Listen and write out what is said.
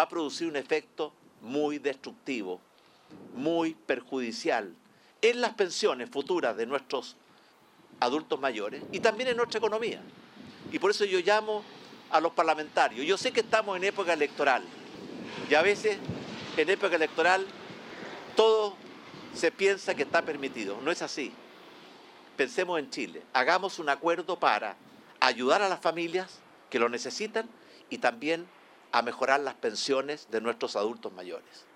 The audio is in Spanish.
va a producir un efecto muy destructivo, muy perjudicial en las pensiones futuras de nuestros adultos mayores y también en nuestra economía. Y por eso yo llamo a los parlamentarios. Yo sé que estamos en época electoral y a veces en época electoral todo se piensa que está permitido. No es así. Pensemos en Chile. Hagamos un acuerdo para ayudar a las familias que lo necesitan y también a mejorar las pensiones de nuestros adultos mayores.